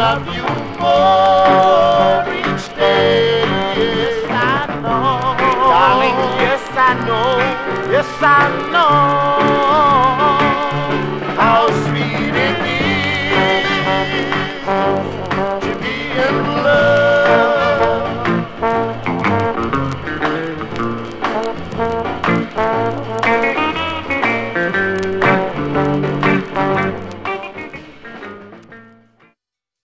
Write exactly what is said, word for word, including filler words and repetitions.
love you more each day. Yes, I know. Darling, yes, I know. Yes, I know.